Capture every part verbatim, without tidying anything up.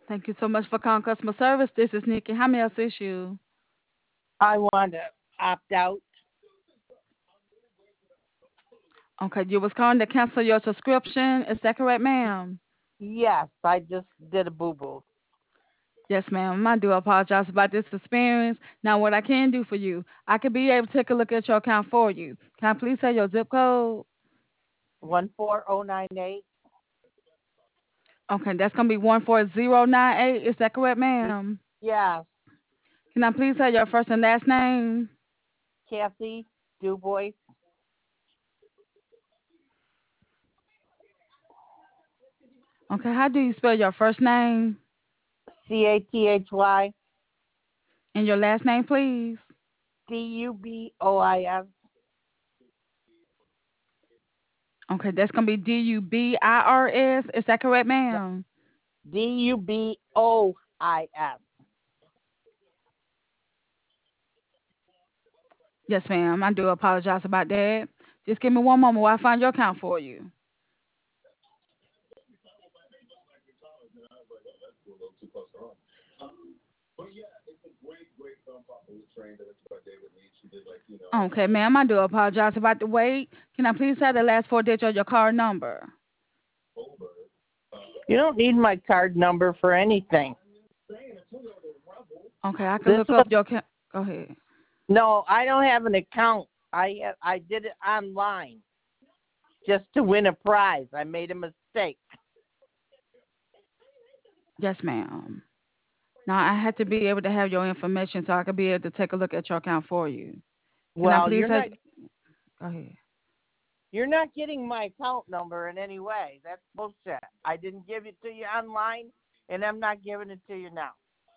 Thank you so much for calling customer service. This is Nikki. How may I assist you? I want to opt out. Okay, you was calling to cancel your subscription. Is that correct, ma'am? Yes, I just did a boo boo. Yes, ma'am. I do apologize about this experience. Now, what I can do for you, I could be able to take a look at your account for you. Can I please have your zip code? One four oh nine eight. Okay, that's gonna be one four zero nine eight. Is that correct, ma'am? Yes, Can I please have your first and last name? Kathy Dubois. Okay, how do you spell your first name C A T H Y and your last name, please? D U B O I S. Okay, that's gonna be D U B I R S. Is that correct, ma'am? D U B O I S. Yes, ma'am. I do apologize about that. Just give me one moment while I find your account for you. Okay, ma'am. I do apologize about the wait. Can I please have the last four digits of your card number? You don't need my card number for anything. Okay, I can This look was up your account. Go ahead. no, I don't have an account. I I did it online just to win a prize. I made a mistake. Yes, ma'am. Now I have to be able to have your information so I can be able to take a look at your account for you. Can I Well, please you're have? not Go ahead. you're not getting my account number in any way. That's bullshit. I didn't give it to you online, and I'm not giving it to you now.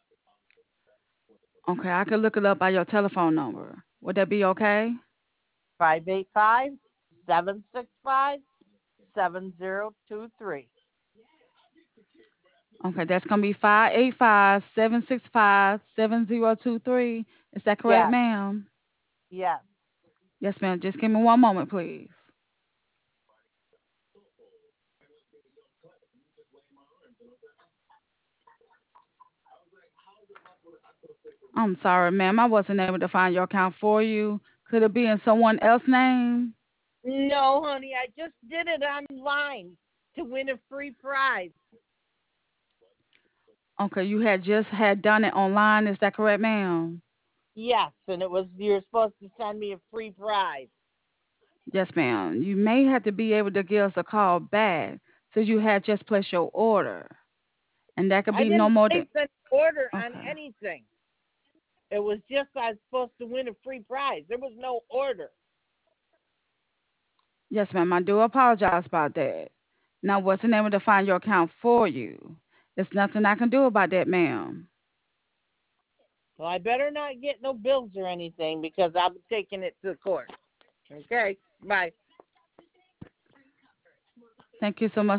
Okay, I can look it up by your telephone number. Would that be okay? Five eight five seven six five seven zero two three. Okay, that's gonna be five eight five seven six five seven zero two three. Is that correct, Yes, ma'am? yes. Yes, ma'am. Just give me one moment, please. I'm sorry, ma'am. I wasn't able to find your account for you. Could it be in someone else's name? No, honey, I just did it online to win a free prize. Okay, you had just had done it online. Is that correct, ma'am? Yes, and it was you're supposed to send me a free prize. Yes, ma'am. You may have to be able to give us a call back since you had just placed your order, and that could I be no didn't more than. place an order on Okay. anything. It was just I was supposed to win a free prize. There was no order. Yes, ma'am. I do apologize about that. Now, wasn't able to find your account for you. There's nothing I can do about that, ma'am. So I better not get no bills or anything because I'm taking it to the court. Okay, bye. Thank you so much